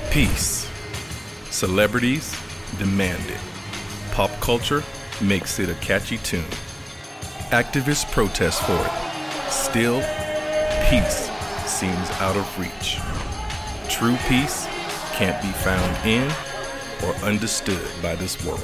Peace. Celebrities demand it. Pop culture makes it a catchy tune. Activists protest for it. Still, peace seems out of reach. True peace can't be found in or understood by this world.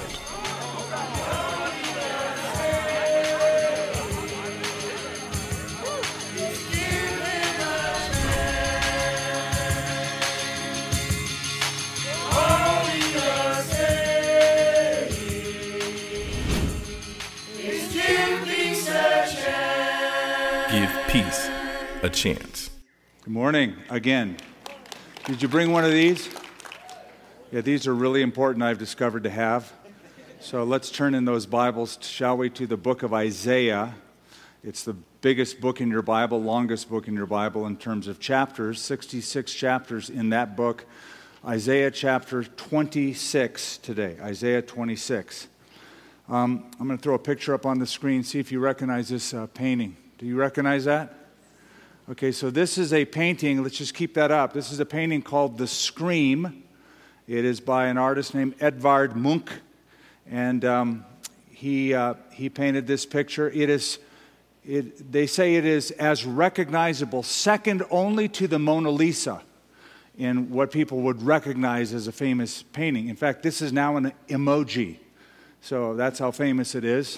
Give peace a chance. Good morning again. Did you bring one of these? Yeah, these are really important, I've discovered, to have. So let's turn in those Bibles, shall we, to the book of Isaiah. It's the biggest book in your Bible, longest book in your Bible in terms of chapters, 66 chapters in that book. Isaiah chapter 26 today, Isaiah 26. I'm going to throw a picture up on the screen, see if you recognize this painting. Do you recognize that? Okay, so this is a painting. Let's just keep that up. This is a painting called The Scream. It is by an artist named Edvard Munch, and he painted this picture. They say it is as recognizable, second only to the Mona Lisa, in what people would recognize as a famous painting. In fact, this is now an emoji, so that's how famous it is.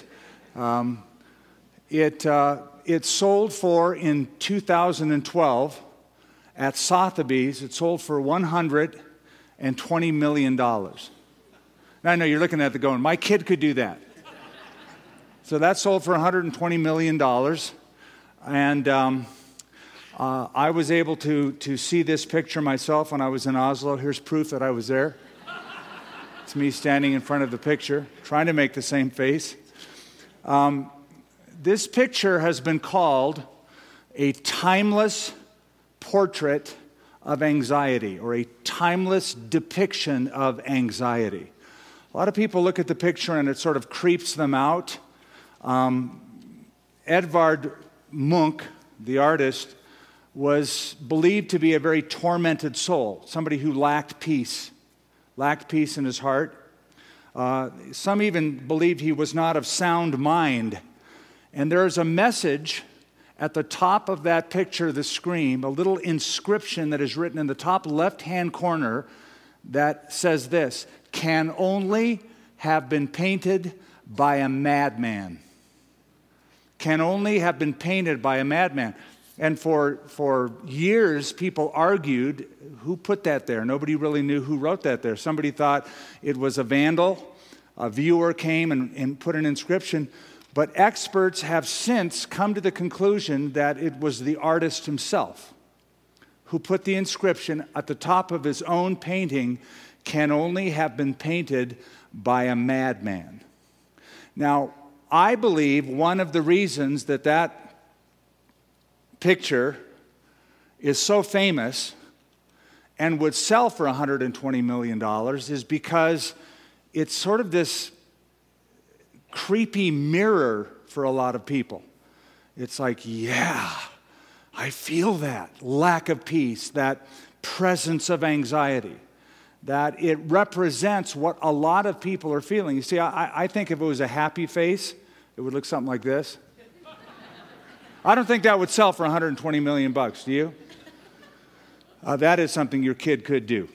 It sold for, in 2012, at Sotheby's, it sold for $120 million. Now, I know you're looking at it going, my kid could do that. So that sold for $120 million. And I was able to see this picture myself when I was in Oslo. Here's proof that I was there. It's me standing in front of the picture, trying to make the same face. This picture has been called a timeless portrait of anxiety, or a timeless depiction of anxiety. A lot of people look at the picture and it sort of creeps them out. Edvard Munch, the artist, was believed to be a very tormented soul, somebody who lacked peace in his heart. Some even believed he was not of sound mind. And there is a message at the top of that picture, the Scream, a little inscription that is written in the top left-hand corner that says this: can only have been painted by a madman. Can only have been painted by a madman. And for years, people argued, who put that there? Nobody really knew who wrote that there. Somebody thought it was a vandal. A viewer came and put an inscription. But experts have since come to the conclusion that it was the artist himself who put the inscription at the top of his own painting, can only have been painted by a madman. Now, I believe one of the reasons that picture is so famous and would sell for $120 million is because it's sort of this creepy mirror for a lot of people. It's like, yeah, I feel that lack of peace, that presence of anxiety, that it represents what a lot of people are feeling. You see, I think if it was a happy face, it would look something like this. I don't think that would sell for $120 million, do you? That is something your kid could do.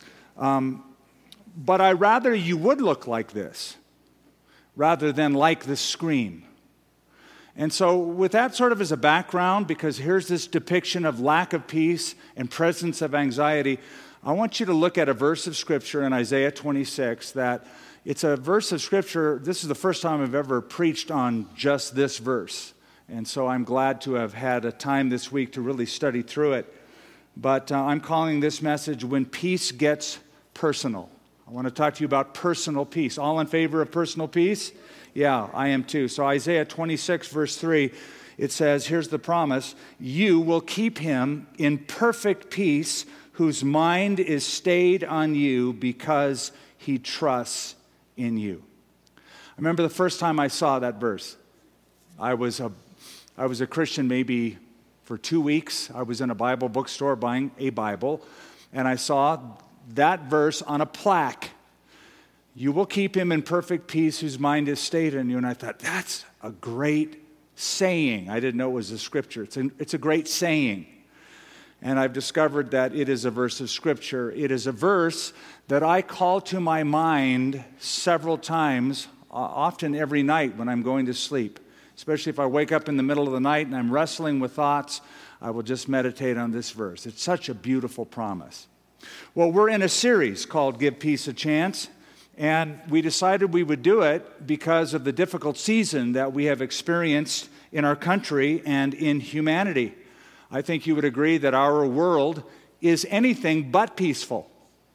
But I'd rather you would look like this, rather than like the Scream. And so with that sort of as a background, because here's this depiction of lack of peace and presence of anxiety, I want you to look at a verse of Scripture in Isaiah 26 that it's a verse of Scripture. This is the first time I've ever preached on just this verse. And so I'm glad to have had a time this week to really study through it. But I'm calling this message, When Peace Gets Personal. I want to talk to you about personal peace. All in favor of personal peace? Yeah, I am too. So Isaiah 26, verse 3, it says, here's the promise: you will keep him in perfect peace whose mind is stayed on you because he trusts in you. I remember the first time I saw that verse. I was a Christian maybe for 2 weeks. I was in a Bible bookstore buying a Bible, and I saw that verse on a plaque. You will keep him in perfect peace whose mind is stayed on you. And I thought, that's a great saying. I didn't know it was a scripture. It's a great saying. And I've discovered that it is a verse of Scripture. It is a verse that I call to my mind several times, often every night when I'm going to sleep. Especially if I wake up in the middle of the night and I'm wrestling with thoughts, I will just meditate on this verse. It's such a beautiful promise. Well, we're in a series called Give Peace a Chance, and we decided we would do it because of the difficult season that we have experienced in our country and in humanity. I think you would agree that our world is anything but peaceful.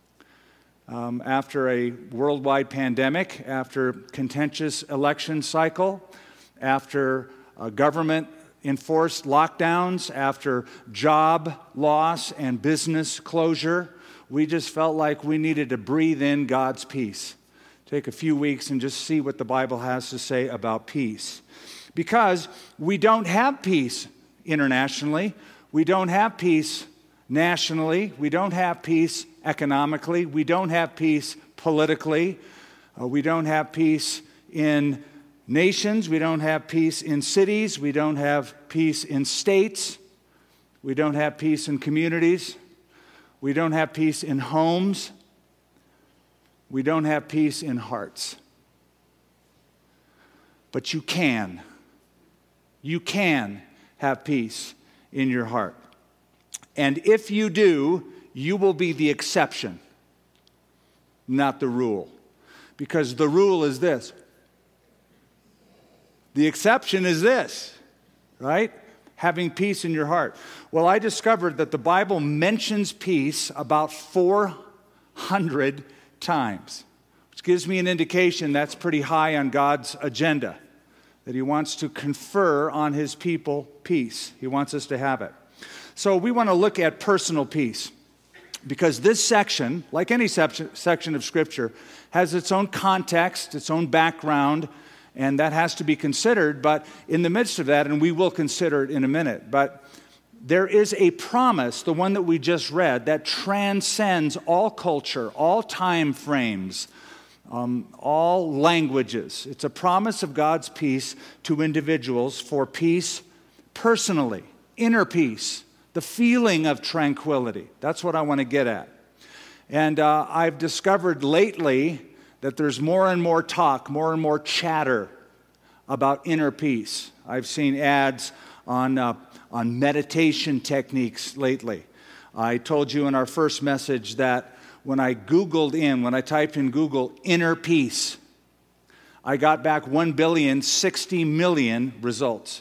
After a worldwide pandemic, after contentious election cycle, after government-enforced lockdowns, after job loss and business closure, we just felt like we needed to breathe in God's peace. Take a few weeks and just see what the Bible has to say about peace. Because we don't have peace internationally. We don't have peace nationally. We don't have peace economically. We don't have peace politically. We don't have peace in nations. We don't have peace in cities. We don't have peace in states. We don't have peace in communities. We don't have peace in homes. We don't have peace in hearts. But you can. You can have peace in your heart. And if you do, you will be the exception, not the rule. Because the rule is this. The exception is this, right? Having peace in your heart. Well, I discovered that the Bible mentions peace about 400 times, which gives me an indication that's pretty high on God's agenda, that He wants to confer on His people peace. He wants us to have it. So we want to look at personal peace, because this section, like any section of Scripture, has its own context, its own background, and that has to be considered. But in the midst of that, and we will consider it in a minute, but there is a promise, the one that we just read, that transcends all culture, all time frames, all languages. It's a promise of God's peace to individuals for peace personally, inner peace, the feeling of tranquility. That's what I want to get at. And I've discovered lately that there's more and more talk, more and more chatter about inner peace. I've seen ads on meditation techniques lately. I told you in our first message that when I typed in Google inner peace, I got back 1,060,000,000 results.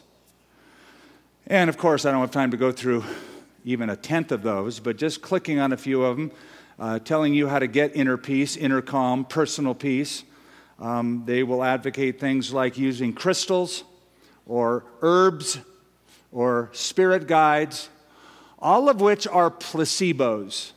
And of course, I don't have time to go through even a tenth of those, but just clicking on a few of them, telling you how to get inner peace, inner calm, personal peace. They will advocate things like using crystals or herbs or spirit guides, all of which are placebos.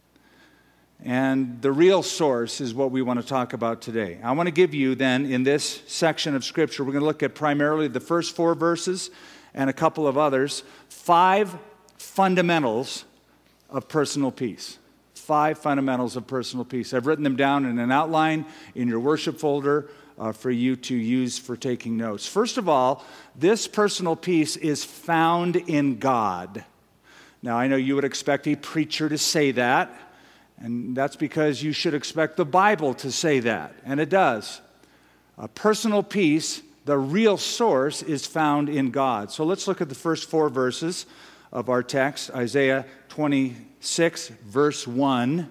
And the real source is what we want to talk about today. I want to give you then, in this section of Scripture, we're going to look at primarily the first 4 verses and a couple of others, 5 fundamentals of personal peace. 5 fundamentals of personal peace. I've written them down in an outline in your worship folder for you to use for taking notes. First of all, this personal peace is found in God. Now, I know you would expect a preacher to say that, and that's because you should expect the Bible to say that, and it does. Personal peace, the real source, is found in God. So let's look at the first 4 verses of our text, Isaiah 26, verse 1.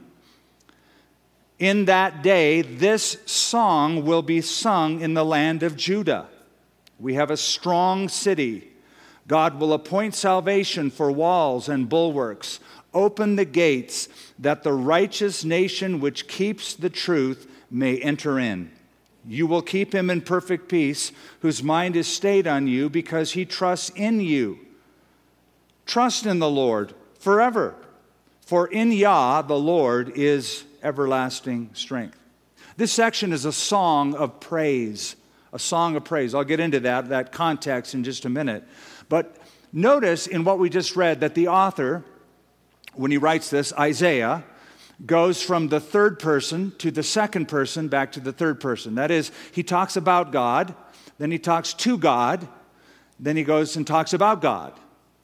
In that day, this song will be sung in the land of Judah. We have a strong city. God will appoint salvation for walls and bulwarks. Open the gates, that the righteous nation which keeps the truth may enter in. You will keep him in perfect peace, whose mind is stayed on you, because he trusts in you. Trust in the Lord forever, for in Yah the Lord is everlasting strength. This section is a song of praise, a song of praise. I'll get into that context in just a minute. But notice in what we just read that the author, when he writes this, Isaiah, goes from the third person to the second person back to the third person. That is, he talks about God, then he talks to God, then he goes and talks about God.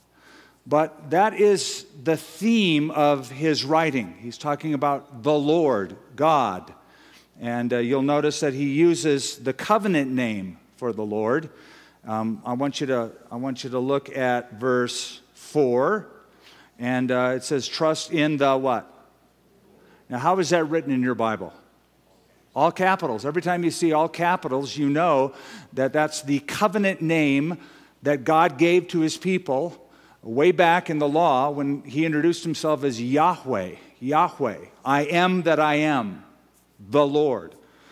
But that is the theme of his writing. He's talking about the Lord, God. And you'll notice that he uses the covenant name for the Lord. I want you to look at verse 4. And it says, trust in the what? Now, how is that written in your Bible? All capitals. Every time you see all capitals, you know that that's the covenant name that God gave to his people way back in the law when he introduced himself as Yahweh. Yahweh. I am that I am, the Lord.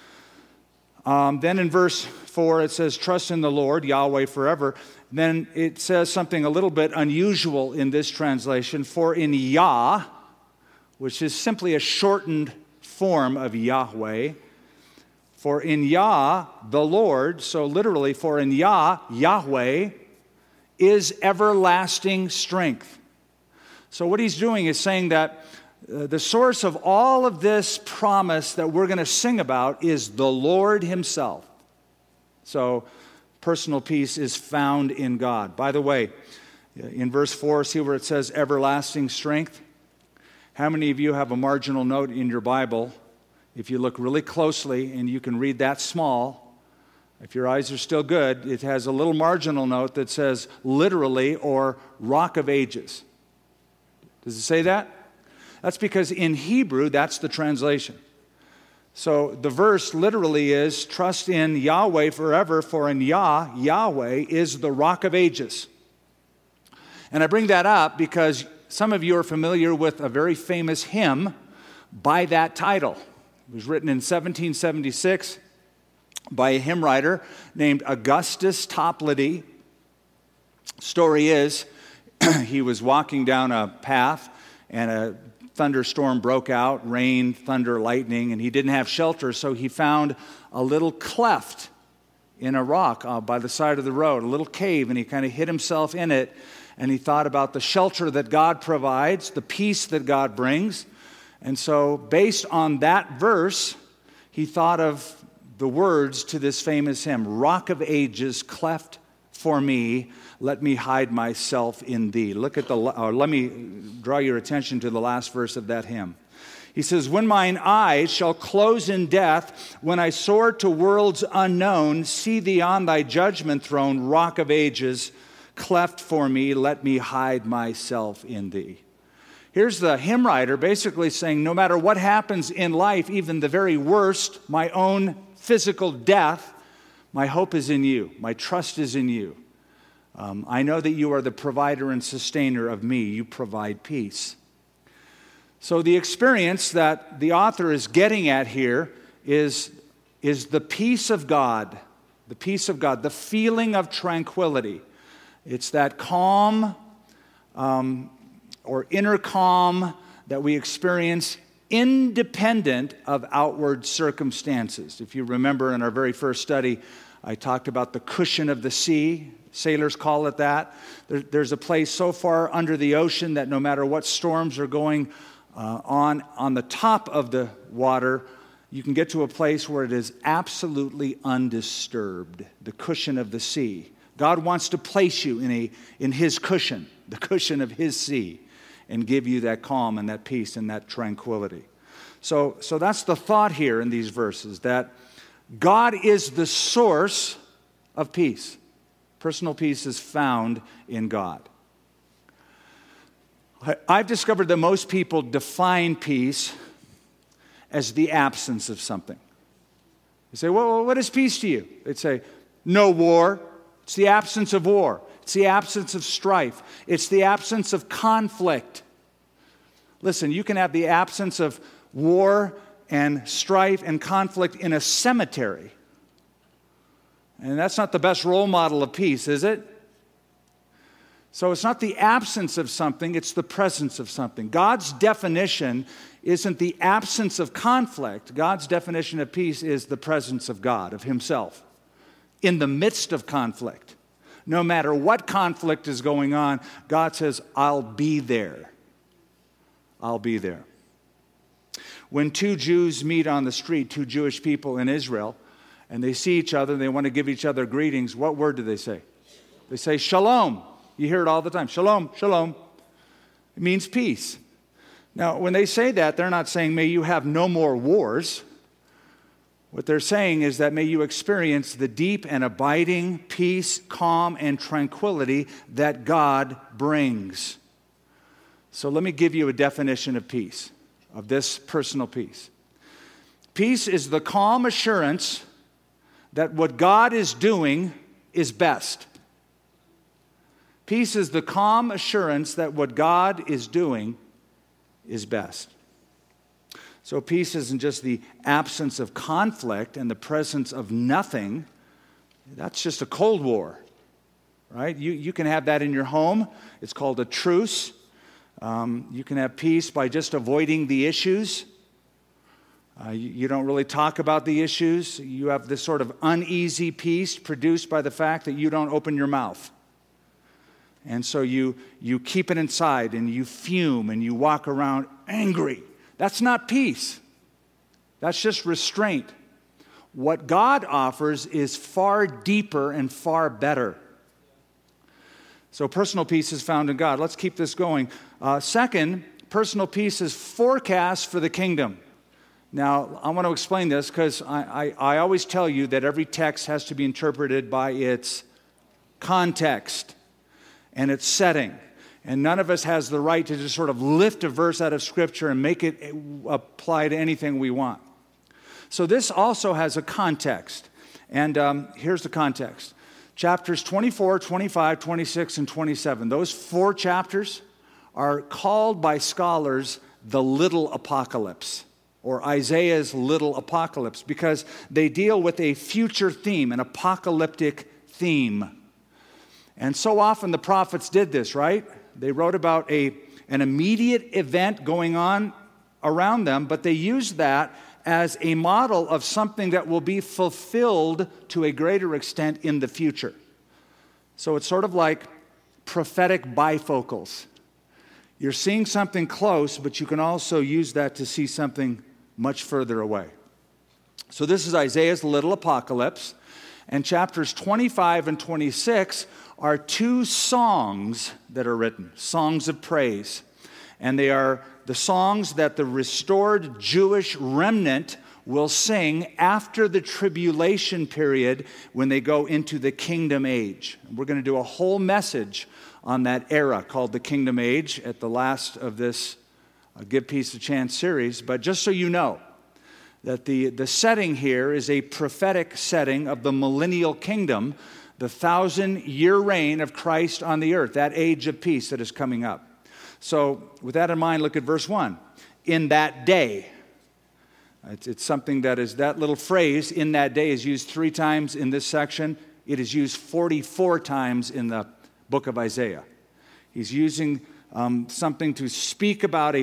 Then in verse 4, it says, trust in the Lord, Yahweh forever. Then it says something a little bit unusual in this translation. For in Yah, which is simply a shortened form of Yahweh, for in Yah, the Lord, so literally, for in Yah, Yahweh, is everlasting strength. So what he's doing is saying that the source of all of this promise that we're going to sing about is the Lord himself. So personal peace is found in God. By the way, in verse 4, see where it says everlasting strength? How many of you have a marginal note in your Bible? If you look really closely and you can read that small, if your eyes are still good, it has a little marginal note that says literally or Rock of Ages. Does it say that? That's because in Hebrew, that's the translation. So the verse literally is, trust in Yahweh forever, for in Yah, Yahweh is the Rock of Ages. And I bring that up because some of you are familiar with a very famous hymn by that title. It was written in 1776 by a hymn writer named Augustus Toplady. Story is, he was walking down a path and a thunderstorm broke out, rain, thunder, lightning, and he didn't have shelter, so he found a little cleft in a rock by the side of the road, a little cave, and he kind of hid himself in it, and he thought about the shelter that God provides, the peace that God brings. And so based on that verse, he thought of the words to this famous hymn, Rock of Ages, cleft for me, let me hide myself in thee. Look at let me draw your attention to the last verse of that hymn. He says, when mine eyes shall close in death, when I soar to worlds unknown, see thee on thy judgment throne, Rock of Ages, cleft for me, let me hide myself in thee. Here's the hymn writer basically saying, no matter what happens in life, even the very worst, my own physical death, my hope is in you. My trust is in you. I know that you are the provider and sustainer of me. You provide peace. So the experience that the author is getting at here is the peace of God. The peace of God, the feeling of tranquility. It's that calm or inner calm that we experience independent of outward circumstances. If you remember in our very first study, I talked about the cushion of the sea. Sailors call it that. There's a place so far under the ocean that no matter what storms are going on the top of the water, you can get to a place where it is absolutely undisturbed, the cushion of the sea. God wants to place you in his cushion, the cushion of his sea, and give you that calm and that peace and that tranquility. So that's the thought here in these verses, that God is the source of peace. Personal peace is found in God. I've discovered that most people define peace as the absence of something. You say, well, what is peace to you? They'd say, no war. It's the absence of war. It's the absence of strife. It's the absence of conflict. Listen, you can have the absence of war and strife and conflict in a cemetery. And that's not the best role model of peace, is it? So it's not the absence of something, it's the presence of something. God's definition isn't the absence of conflict. God's definition of peace is the presence of God, of himself, in the midst of conflict. No matter what conflict is going on, God says, I'll be there. I'll be there. When two Jews meet on the street, two Jewish people in Israel, and they see each other and they want to give each other greetings, what word do they say? They say shalom. You hear it all the time. Shalom, shalom. It means peace. Now, when they say that, they're not saying, may you have no more wars. What they're saying is that may you experience the deep and abiding peace, calm, and tranquility that God brings. So let me give you a definition of peace, of this personal peace. Peace is the calm assurance that what God is doing is best. Peace is the calm assurance that what God is doing is best. So peace isn't just the absence of conflict and the presence of nothing. That's just a Cold War, right? You can have that in your home. It's called a truce. You can have peace by just avoiding the issues. You don't really talk about the issues. You have this sort of uneasy peace produced by the fact that you don't open your mouth. And so you keep it inside and you fume and you walk around angry. That's not peace. That's just restraint. What God offers is far deeper and far better. So personal peace is found in God. Let's keep this going. Second, personal peace is forecast for the kingdom. Now, I want to explain this because I always tell you that every text has to be interpreted by its context and its setting. And none of us has the right to just sort of lift a verse out of Scripture and make it apply to anything we want. So this also has a context. And here's the context. Chapters 24, 25, 26, and 27. Those 4 chapters are called by scholars the little apocalypse, or Isaiah's little apocalypse, because they deal with a future theme, an apocalyptic theme. And so often the prophets did this, right? They wrote about an immediate event going on around them, but they used that as a model of something that will be fulfilled to a greater extent in the future. So it's sort of like prophetic bifocals. You're seeing something close, but you can also use that to see something much further away. So this is Isaiah's little apocalypse, and chapters 25 and 26 are 2 songs that are written, songs of praise. And they are the songs that the restored Jewish remnant will sing after the tribulation period when they go into the kingdom age. We're going to do a whole message on that era called the kingdom age at the last of this Give Peace a Chance series. But just so you know, that the setting here is a prophetic setting of the millennial kingdom, the 1,000-year reign of Christ on the earth, that age of peace that is coming up. So with that in mind, look at verse 1. In that day. It's something that is, that little phrase, in that day, is used 3 times in this section. It is used 44 times in the book of Isaiah. He's using something to speak about a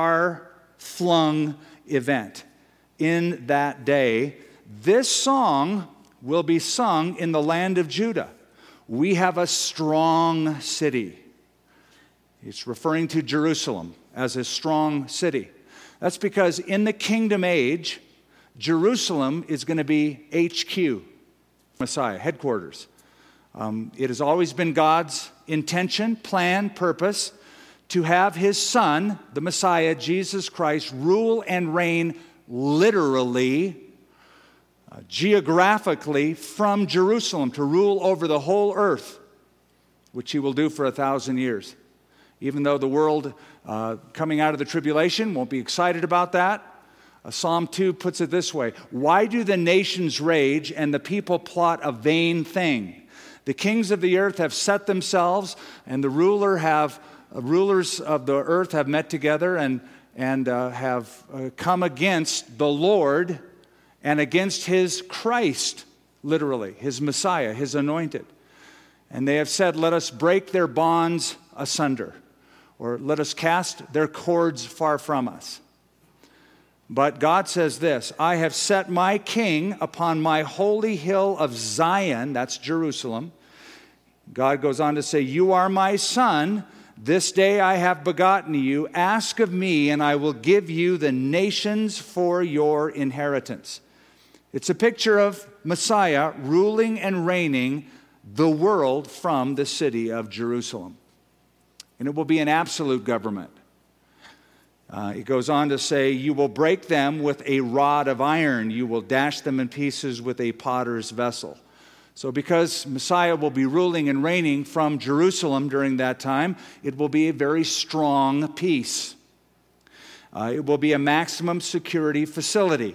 far-flung event. In that day, this song will be sung in the land of Judah. We have a strong city. It's referring to Jerusalem as a strong city. That's because in the kingdom age, Jerusalem is going to be HQ, Messiah, headquarters. It has always been God's intention, plan, purpose to have His Son, the Messiah, Jesus Christ, rule and reign literally, geographically from Jerusalem, to rule over the whole earth, which He will do for 1,000 years. Even though the world coming out of the tribulation won't be excited about that, Psalm 2 puts it this way: why do the nations rage and the people plot a vain thing? The kings of the earth have set themselves, and the rulers of the earth have met together and have come against the Lord and against His Christ, literally, His Messiah, His anointed. And they have said, let us break their bonds asunder, or let us cast their cords far from us. But God says this: I have set my king upon my holy hill of Zion, that's Jerusalem. God goes on to say, you are my son, This day I have begotten you. Ask of me, and I will give you the nations for your inheritance. It's a picture of Messiah ruling and reigning the world from the city of Jerusalem. And it will be an absolute government. It goes on to say, you will break them with a rod of iron. You will dash them in pieces with a potter's vessel. So because Messiah will be ruling and reigning from Jerusalem during that time, it will be a very strong peace. It will be a maximum security facility.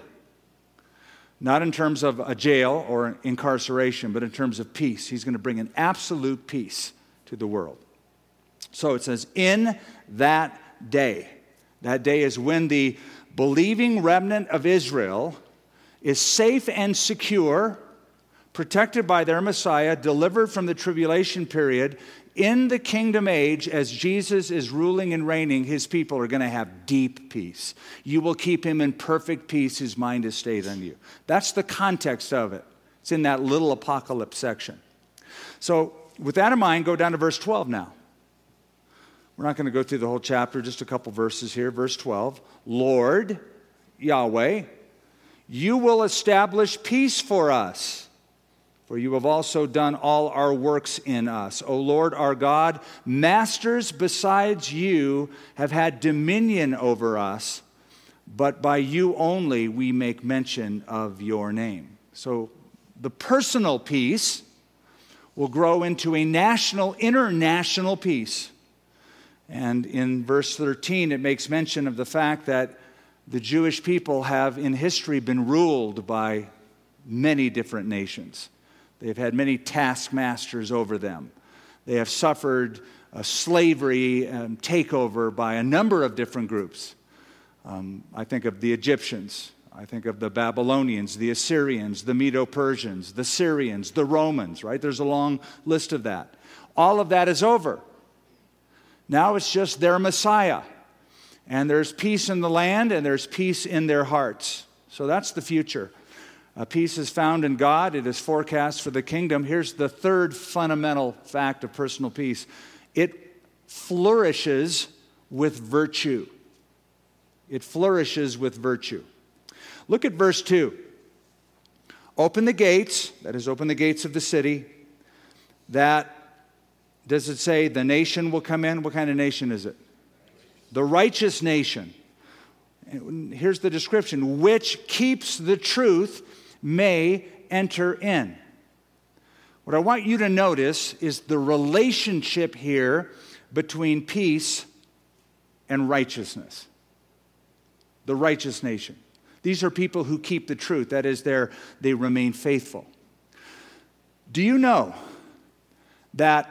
Not in terms of a jail or incarceration, but in terms of peace. He's going to bring an absolute peace to the world. So it says, in that day. That day is when the believing remnant of Israel is safe and secure, protected by their Messiah, delivered from the tribulation period. In the kingdom age, as Jesus is ruling and reigning, his people are going to have deep peace. You will keep him in perfect peace. His mind is stayed on you. That's the context of it. It's in that little apocalypse section. So with that in mind, go down to verse 12 now. We're not going to go through the whole chapter, just a couple verses here. Verse 12, Lord, Yahweh, you will establish peace for us. For you have also done all our works in us. O Lord our God, masters besides you have had dominion over us, but by you only we make mention of your name. So the personal peace will grow into a national, international peace. And in verse 13, it makes mention of the fact that the Jewish people have in history been ruled by many different nations. They've had many taskmasters over them. They have suffered slavery and takeover by a number of different groups. I think of the Egyptians. I think of the Babylonians, the Assyrians, the Medo-Persians, the Syrians, the Romans, right? There's a long list of that. All of that is over. Now it's just their Messiah. And there's peace in the land and there's peace in their hearts. So that's the future. Peace is found in God. It is forecast for the kingdom. Here's the third fundamental fact of personal peace. It flourishes with virtue. It flourishes with virtue. Look at verse 2. Open the gates, that is, open the gates of the city. Does it say the nation will come in? What kind of nation is it? The righteous nation. Here's the description. Which keeps the truth may enter in. What I want you to notice is the relationship here between peace and righteousness. The righteous nation. These are people who keep the truth. That is, they remain faithful. Do you know that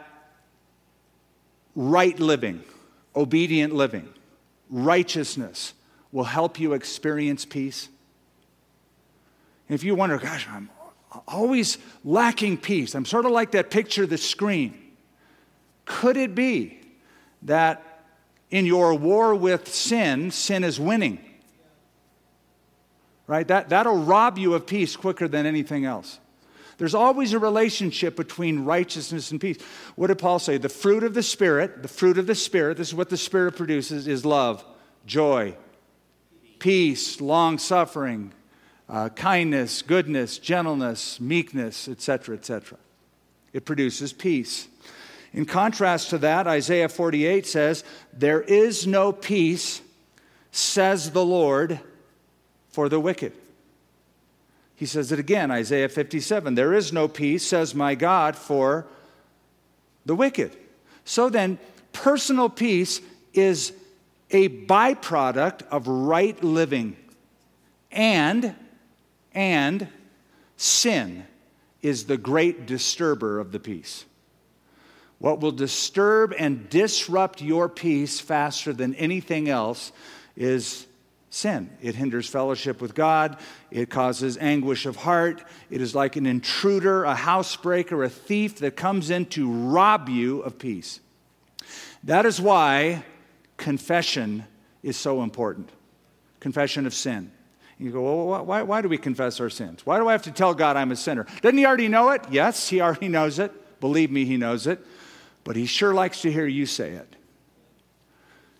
right living, obedient living, righteousness will help you experience peace? And if you wonder, gosh, I'm always lacking peace. I'm sort of like that picture of the screen. Could it be that in your war with sin, sin is winning? Right? That'll rob you of peace quicker than anything else. There's always a relationship between righteousness and peace. What did Paul say? The fruit of the Spirit, this is what the Spirit produces, is love, joy, peace, long-suffering, kindness, goodness, gentleness, meekness, etc., etc. It produces peace. In contrast to that, Isaiah 48 says, there is no peace, says the Lord, for the wicked. He says it again, Isaiah 57, there is no peace, says my God, for the wicked. So then, personal peace is a byproduct of right living. And sin is the great disturber of the peace. What will disturb and disrupt your peace faster than anything else is sin. It hinders fellowship with God. It causes anguish of heart. It is like an intruder, a housebreaker, a thief that comes in to rob you of peace. That is why confession is so important. Confession of sin. You go, well, why do we confess our sins? Why do I have to tell God I'm a sinner? Doesn't he already know it? Yes, he already knows it. Believe me, he knows it. But he sure likes to hear you say it.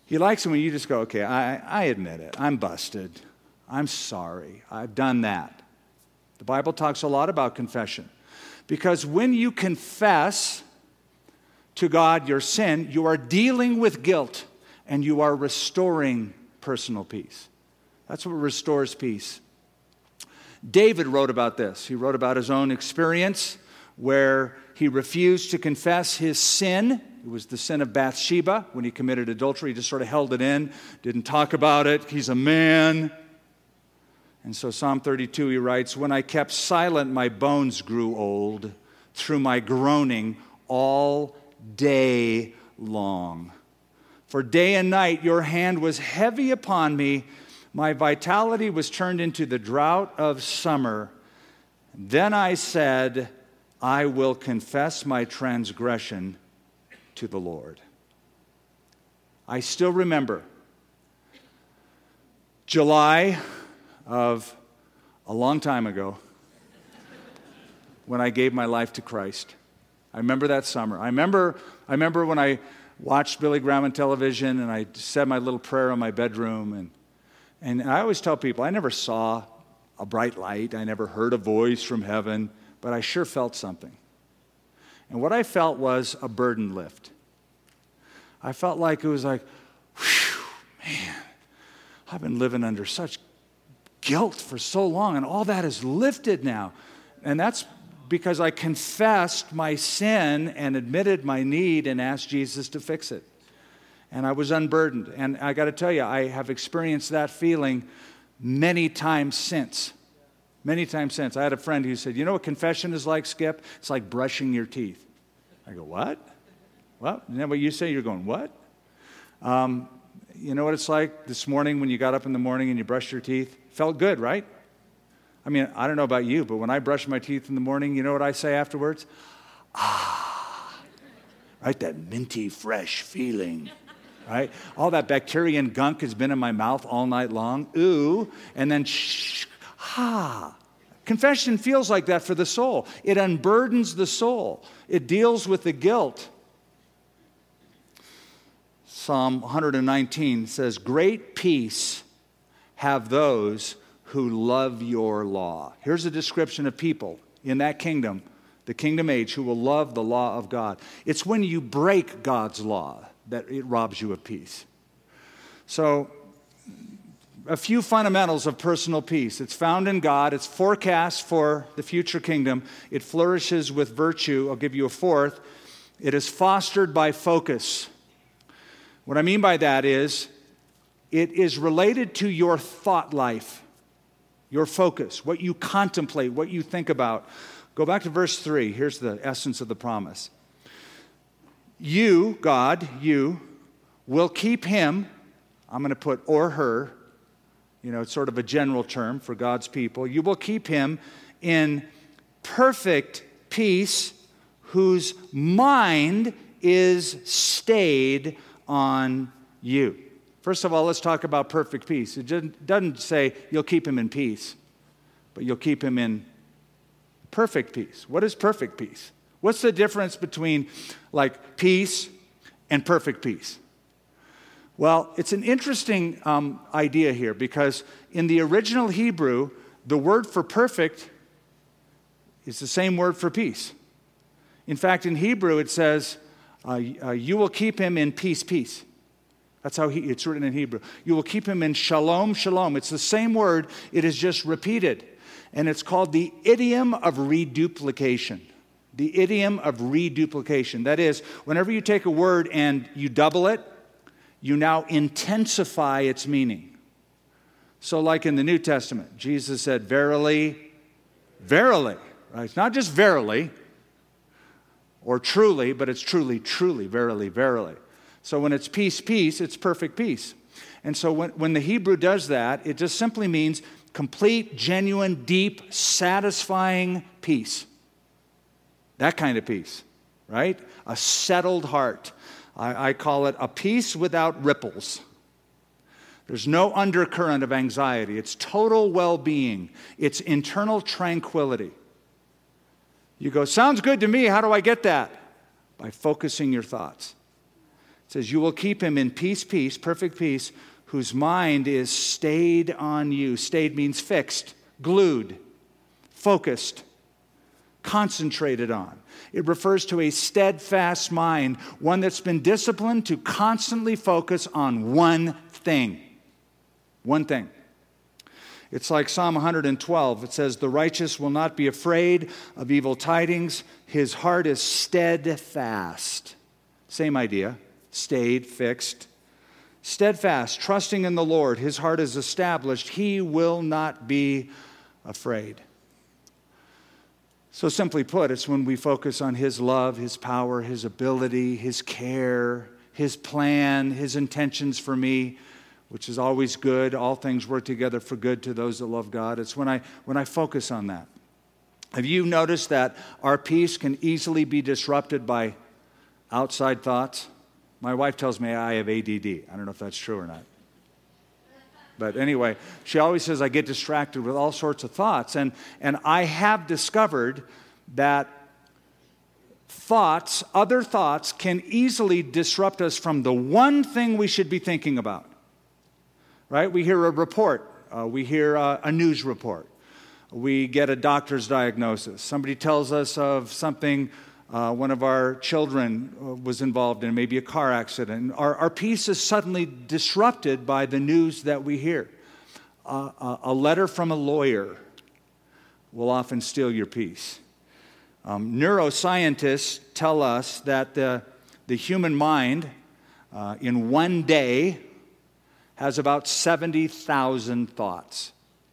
He likes it when you just go, okay, I admit it. I'm busted. I'm sorry. I've done that. The Bible talks a lot about confession. Because when you confess to God your sin, you are dealing with guilt and you are restoring personal peace. That's what restores peace. David wrote about this. He wrote about his own experience where he refused to confess his sin. It was the sin of Bathsheba when he committed adultery. He just sort of held it in, didn't talk about it. He's a man. And so Psalm 32, he writes, when I kept silent, my bones grew old through my groaning all day long. For day and night your hand was heavy upon me. My vitality was turned into the drought of summer. Then I said, I will confess my transgression to the Lord. I still remember July of a long time ago when I gave my life to Christ. I remember that summer. I remember when I watched Billy Graham on television and I said my little prayer in my bedroom. And I always tell people, I never saw a bright light. I never heard a voice from heaven, but I sure felt something. And what I felt was a burden lift. I felt like it was like, whew, man, I've been living under such guilt for so long, and all that is lifted now. And that's because I confessed my sin and admitted my need and asked Jesus to fix it. And I was unburdened. And I got to tell you, I have experienced that feeling many times since. Many times since. I had a friend who said, you know what confession is like, Skip? It's like brushing your teeth. I go, what? What? Isn't that what you say? You're going, what? You know what it's like this morning when you got up in the morning and you brushed your teeth? Felt good, right? I mean, I don't know about you, but when I brush my teeth in the morning, you know what I say afterwards? Ah, right? That minty, fresh feeling, right? All that bacteria and gunk has been in my mouth all night long. Ooh, and then shh, ah. Confession feels like that for the soul. It unburdens the soul. It deals with the guilt. Psalm 119 says, great peace have those who love your law. Here's a description of people in that kingdom, the kingdom age, who will love the law of God. It's when you break God's law that it robs you of peace. So, a few fundamentals of personal peace. It's found in God. It's forecast for the future kingdom. It flourishes with virtue. I'll give you a fourth. It is fostered by focus. What I mean by that is, it is related to your thought life, your focus, what you contemplate, what you think about. Go back to verse 3. Here's the essence of the promise. You, God, you, will keep him, I'm going to put or her, you know, it's sort of a general term for God's people. You will keep him in perfect peace, whose mind is stayed on you. First of all, let's talk about perfect peace. It doesn't say you'll keep him in peace, but you'll keep him in perfect peace. What is perfect peace? What's the difference between like peace and perfect peace? Well, it's an interesting idea here because in the original Hebrew, the word for perfect is the same word for peace. In fact, in Hebrew, it says, you will keep him in peace, peace. That's how it's written in Hebrew. You will keep him in shalom, shalom. It's the same word. It is just repeated. And it's called the idiom of reduplication. The idiom of reduplication. That is, whenever you take a word and you double it, you now intensify its meaning. So like in the New Testament, Jesus said, verily, verily. Right? It's not just verily or truly, but it's truly, truly, verily, verily. So when it's peace, peace, it's perfect peace. And so when the Hebrew does that, it just simply means complete, genuine, deep, satisfying peace. That kind of peace, right? A settled heart. I call it a peace without ripples. There's no undercurrent of anxiety. It's total well-being. It's internal tranquility. You go, sounds good to me. How do I get that? By focusing your thoughts. says, you will keep him in peace, perfect peace, whose mind is stayed on you. Stayed means fixed, glued, focused, concentrated on. It refers to a steadfast mind, one that's been disciplined to constantly focus on one thing. One thing. It's like Psalm 112. It says, the righteous will not be afraid of evil tidings. His heart is steadfast. Same idea. Stayed, fixed. Steadfast, trusting in the Lord. His heart is established. He will not be afraid. So simply put, it's when we focus on His love, His power, His ability, His care, His plan, His intentions for me, which is always good. All things work together for good to those that love God. It's when I focus on that. Have you noticed that our peace can easily be disrupted by outside thoughts? My wife tells me I have ADD. I don't know if that's true or not. But anyway, she always says I get distracted with all sorts of thoughts. And I have discovered that other thoughts can easily disrupt us from the one thing we should be thinking about. Right? We hear a report. We hear a news report. We get a doctor's diagnosis. Somebody tells us of something one of our children was involved in, maybe a car accident. Our peace is suddenly disrupted by the news that we hear. A letter from a lawyer will often steal your peace. Neuroscientists tell us that the human mind in one day has about 70,000 thoughts.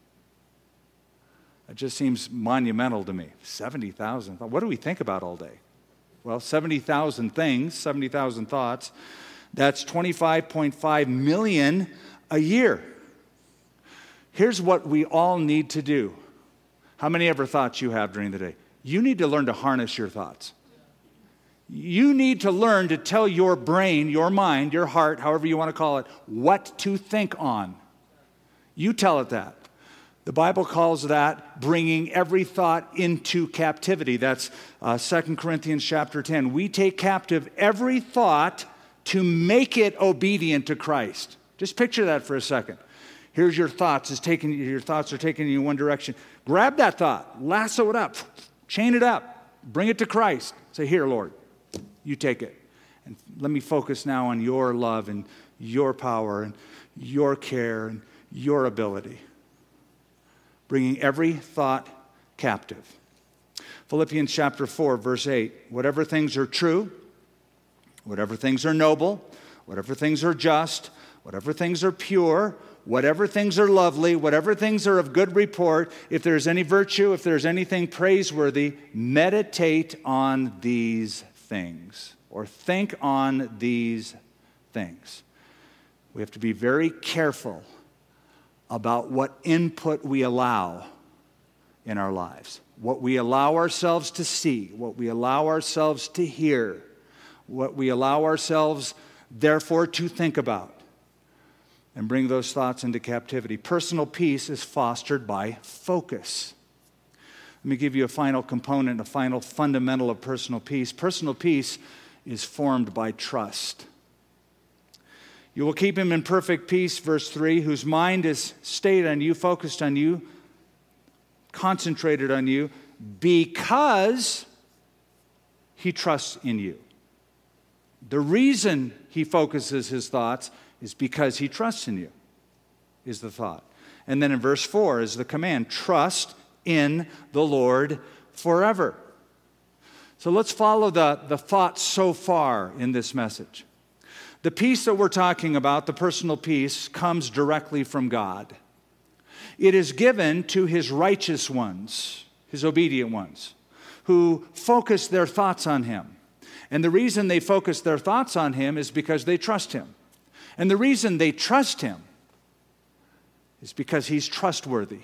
It just seems monumental to me. 70,000. What do we think about all day? Well, 70,000 things, 70,000 thoughts. That's 25.5 million a year. Here's what we all need to do. How many ever thoughts you have during the day? You need to learn to harness your thoughts. You need to learn to tell your brain, your mind, your heart, however you want to call it, what to think on. You tell it that. The Bible calls that bringing every thought into captivity. That's 2 Corinthians chapter 10. We take captive every thought to make it obedient to Christ. Just picture that for a second. Here's your thoughts. Your thoughts are taking you in one direction. Grab that thought. Lasso it up. Chain it up. Bring it to Christ. Say, here, Lord, you take it. And let me focus now on your love and your power and your care and your ability. Bringing every thought captive. Philippians chapter 4, verse 8. Whatever things are true, whatever things are noble, whatever things are just, whatever things are pure, whatever things are lovely, whatever things are of good report, if there's any virtue, if there's anything praiseworthy, meditate on these things, or think on these things. We have to be very careful about what input we allow in our lives, what we allow ourselves to see, what we allow ourselves to hear, what we allow ourselves, therefore, to think about, and bring those thoughts into captivity. Personal peace is fostered by focus. Let me give you a final component, a final fundamental of personal peace. Personal peace is formed by trust. You will keep him in perfect peace, verse 3, whose mind is stayed on you, focused on you, concentrated on you, because he trusts in you. The reason he focuses his thoughts is because he trusts in you, is the thought. And then in verse 4 is the command, trust in the Lord forever. So let's follow the thoughts so far in this message. The peace that we're talking about, the personal peace, comes directly from God. It is given to his righteous ones, his obedient ones, who focus their thoughts on him. And the reason they focus their thoughts on him is because they trust him. And the reason they trust him is because he's trustworthy.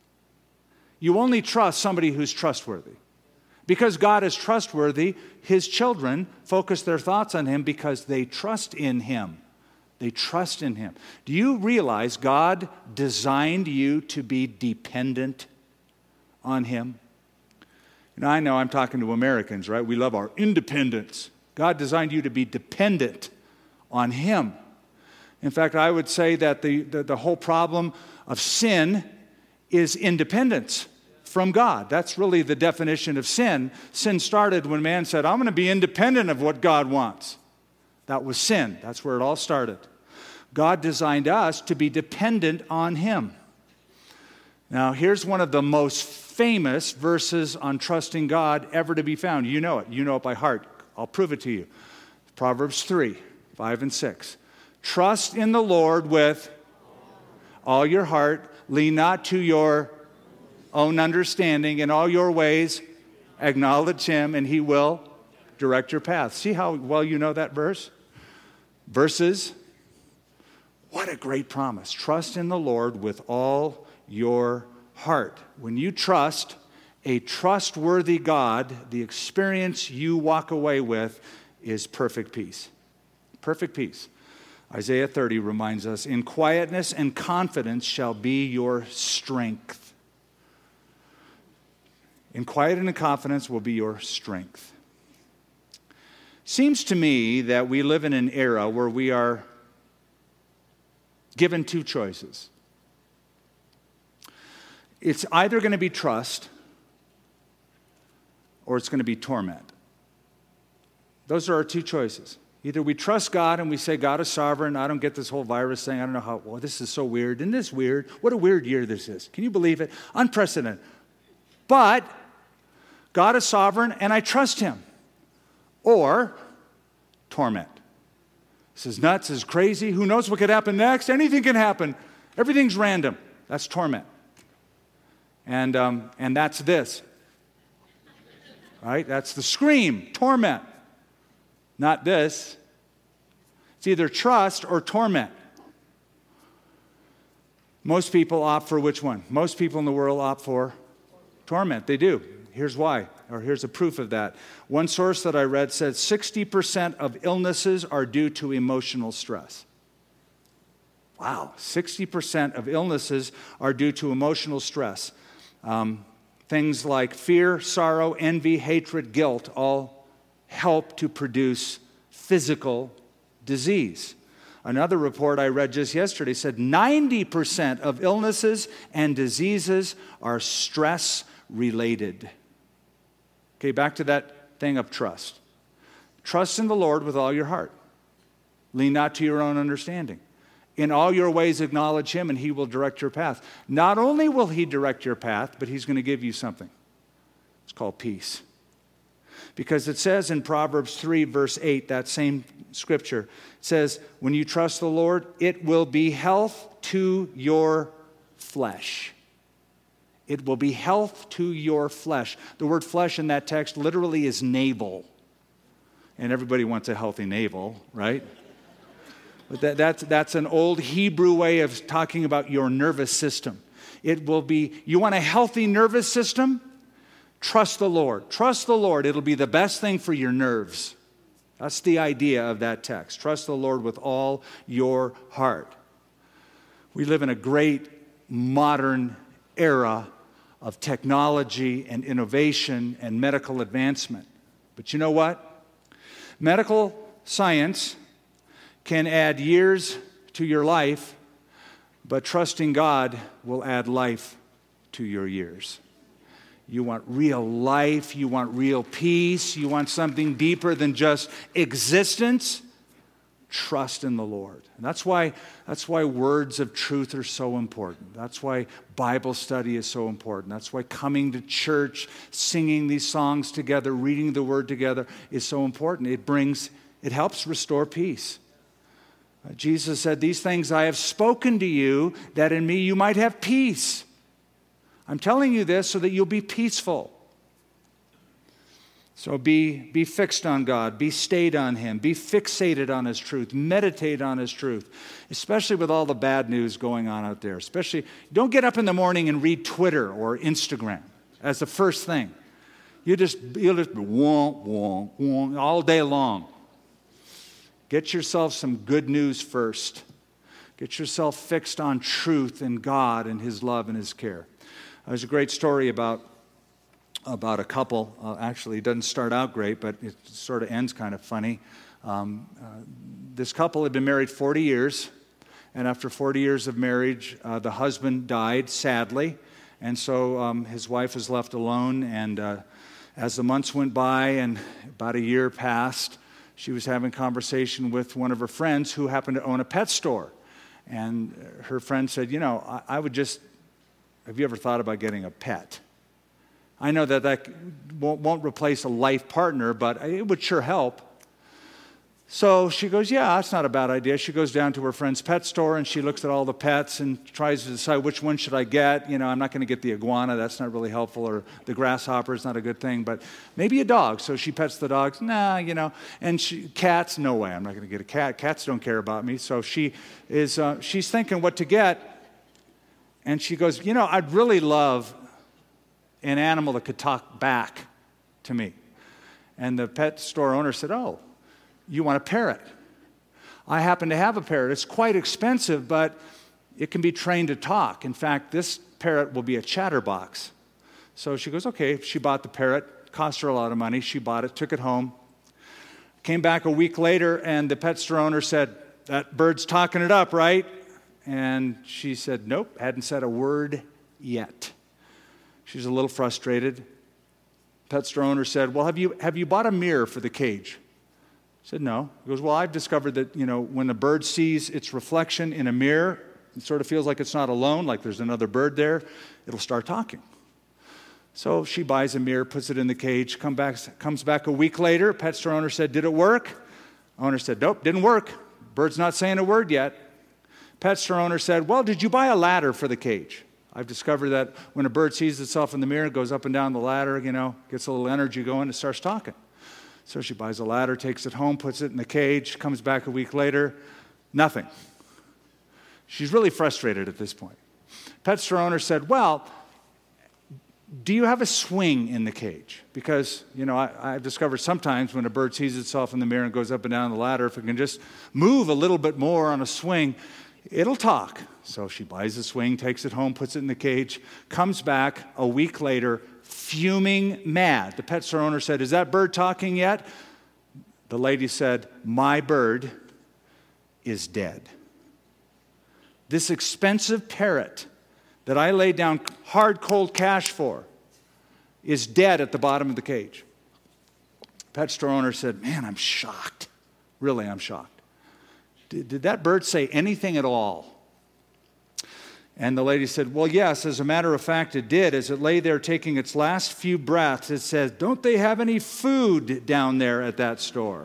You only trust somebody who's trustworthy. Because God is trustworthy, his children focus their thoughts on him because they trust in him. They trust in him. Do you realize God designed you to be dependent on him? And I know I'm talking to Americans, right? We love our independence. God designed you to be dependent on Him. In fact, I would say that the whole problem of sin is independence from God. That's really the definition of sin. Sin started when man said, I'm going to be independent of what God wants. That was sin. That's where it all started. God designed us to be dependent on Him. Now, here's one of the most famous verses on trusting God ever to be found. You know it. You know it by heart. I'll prove it to you. Proverbs 3, 5 and 6. Trust in the Lord with all your heart. Lean not to your own understanding. In all your ways, acknowledge Him, and He will direct your path. See how well you know that verse? Verses. What a great promise. Trust in the Lord with all your heart. When you trust a trustworthy God, the experience you walk away with is perfect peace. Perfect peace. Isaiah 30 reminds us, in quietness and confidence shall be your strength. In quiet and in confidence will be your strength. Seems to me that we live in an era where we are given two choices. It's either going to be trust or it's going to be torment. Those are our two choices. Either we trust God and we say God is sovereign. I don't get this whole virus thing. I don't know how, well, this is so weird. Isn't this weird? What a weird year this is. Can you believe it? Unprecedented. But God is sovereign and I trust Him. Or torment. This is nuts, this is crazy. Who knows what could happen next? Anything can happen. Everything's random. That's torment. And that's this. Right? That's the scream, torment. Not this. It's either trust or torment. Most people opt for which one? Most people in the world opt for torment. They do. Here's why, or here's a proof of that. One source that I read said 60% of illnesses are due to emotional stress. Wow, 60% of illnesses are due to emotional stress. Things like fear, sorrow, envy, hatred, guilt all help to produce physical disease. Another report I read just yesterday said 90% of illnesses and diseases are stress-related. Okay, back to that thing of trust. Trust in the Lord with all your heart. Lean not to your own understanding. In all your ways acknowledge Him, and He will direct your path. Not only will He direct your path, but He's going to give you something. It's called peace. Because it says in Proverbs 3, verse 8, that same scripture, it says, when you trust the Lord, it will be health to your flesh. It will be health to your flesh. The word flesh in that text literally is navel. And everybody wants a healthy navel, right? But that's an old Hebrew way of talking about your nervous system. It will be, you want a healthy nervous system? Trust the Lord. Trust the Lord. It'll be the best thing for your nerves. That's the idea of that text. Trust the Lord with all your heart. We live in a great modern era of technology and innovation and medical advancement. But you know what? Medical science can add years to your life, but trusting God will add life to your years. You want real life, you want real peace, you want something deeper than just existence. Trust in the Lord. And that's why words of truth are so important. That's why Bible study is so important. That's why coming to church, singing these songs together, reading the Word together is so important. It helps restore peace. Jesus said, these things I have spoken to you, that in me you might have peace. I'm telling you this so that you'll be peaceful. So be fixed on God. Be stayed on Him. Be fixated on His truth. Meditate on His truth, especially with all the bad news going on out there. Especially, don't get up in the morning and read Twitter or Instagram as the first thing. You'll just wonk all day long. Get yourself some good news first. Get yourself fixed on truth and God and His love and His care. There's a great story about a couple. Actually, it doesn't start out great, but it sort of ends kind of funny. This couple had been married 40 years, and after 40 years of marriage, the husband died, sadly, and so his wife was left alone, and as the months went by and about a year passed, she was having conversation with one of her friends who happened to own a pet store. And her friend said, have you ever thought about getting a pet? I know that won't replace a life partner, but it would sure help. So she goes, yeah, that's not a bad idea. She goes down to her friend's pet store and she looks at all the pets and tries to decide which one should I get. I'm not going to get the iguana. That's not really helpful. Or the grasshopper is not a good thing. But maybe a dog. So she pets the dogs. And cats, no way. I'm not going to get a cat. Cats don't care about me. So she's thinking what to get. And she goes, I'd really love an animal that could talk back to me. And the pet store owner said, oh, you want a parrot? I happen to have a parrot. It's quite expensive, but it can be trained to talk. In fact, this parrot will be a chatterbox. So she goes, okay. She bought the parrot. Cost her a lot of money. She bought it, took it home. Came back a week later, and the pet store owner said, that bird's talking it up, right? And she said, nope, hadn't said a word yet. She's a little frustrated. Pet store owner said, well, have you bought a mirror for the cage? I said, no. He goes, well, I've discovered that, when a bird sees its reflection in a mirror, it sort of feels like it's not alone, like there's another bird there, it'll start talking. So she buys a mirror, puts it in the cage, comes back a week later. Pet store owner said, did it work? Owner said, nope, didn't work. Bird's not saying a word yet. Pet store owner said, well, did you buy a ladder for the cage? I've discovered that when a bird sees itself in the mirror, it goes up and down the ladder, gets a little energy going, it starts talking. So she buys a ladder, takes it home, puts it in the cage, comes back a week later, nothing. She's really frustrated at this point. Pet store owner said, well, do you have a swing in the cage? Because, I've discovered sometimes when a bird sees itself in the mirror and goes up and down the ladder, if it can just move a little bit more on a swing, it'll talk. So she buys a swing, takes it home, puts it in the cage, comes back a week later, fuming mad. The pet store owner said, is that bird talking yet? The lady said, my bird is dead. This expensive parrot that I laid down hard, cold cash for is dead at the bottom of the cage. Pet store owner said, man, I'm shocked. Really, I'm shocked. Did that bird say anything at all? And the lady said, well, yes, as a matter of fact, it did. As it lay there taking its last few breaths, it said, don't they have any food down there at that store?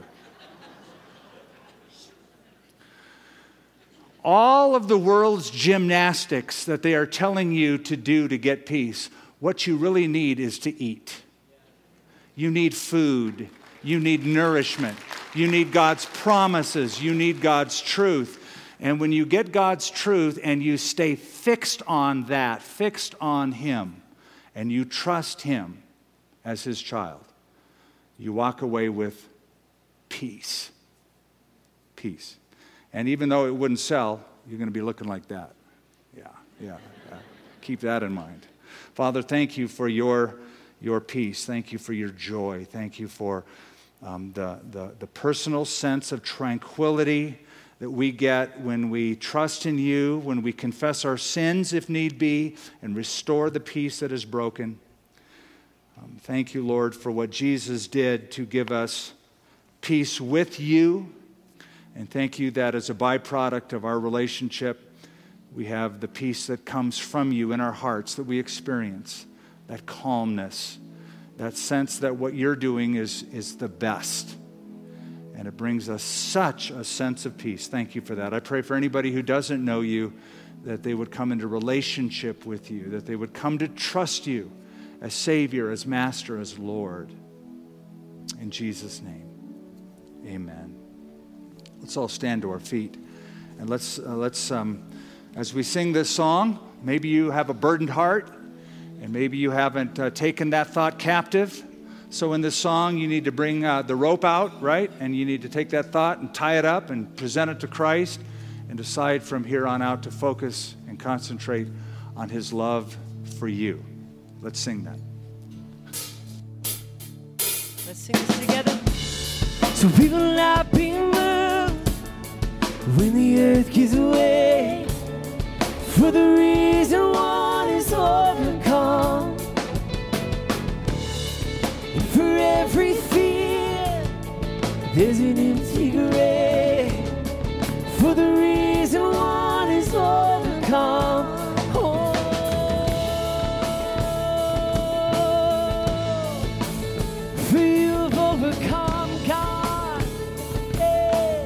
All of the world's gymnastics that they are telling you to do to get peace, what you really need is to eat. You need food. You need nourishment. You need God's promises. You need God's truth. And when you get God's truth and you stay fixed on that, fixed on Him, and you trust Him as His child, you walk away with peace. Peace. And even though it wouldn't sell, you're going to be looking like that. Yeah. Keep that in mind. Father, thank you for your peace. Thank you for your joy. Thank you for the personal sense of tranquility that we get when we trust in you, when we confess our sins if need be, and restore the peace that is broken. Thank you, Lord, for what Jesus did to give us peace with you. And thank you that as a byproduct of our relationship, we have the peace that comes from you in our hearts that we experience, that calmness, that sense that what you're doing is the best. And it brings us such a sense of peace. Thank you for that. I pray for anybody who doesn't know you, that they would come into relationship with you, that they would come to trust you as Savior, as Master, as Lord. In Jesus' name, amen. Let's all stand to our feet. And let's as we sing this song, maybe you have a burdened heart, and maybe you haven't taken that thought captive. So in this song, you need to bring the rope out, right? And you need to take that thought and tie it up and present it to Christ and decide from here on out to focus and concentrate on His love for you. Let's sing that. Let's sing this together. So we will not be moved when the earth gives way. For the reason one is overcome. And for every fear, there's an empty grave. For the reason one is overcome. Oh, for you've overcome, God. Yeah.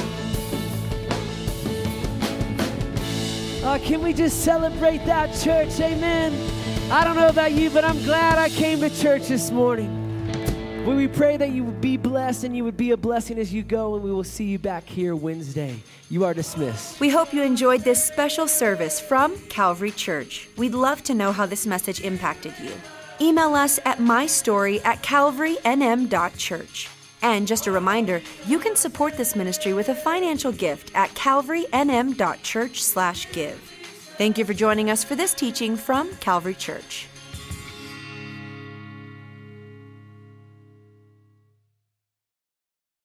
Oh, can we just celebrate that, church? Amen. I don't know about you, but I'm glad I came to church this morning. We pray that you would be blessed and you would be a blessing as you go, and we will see you back here Wednesday. You are dismissed. We hope you enjoyed this special service from Calvary Church. We'd love to know how this message impacted you. Email us at mystory@calvarynm.church. And just a reminder, you can support this ministry with a financial gift at calvarynm.church/give. Thank you for joining us for this teaching from Calvary Church.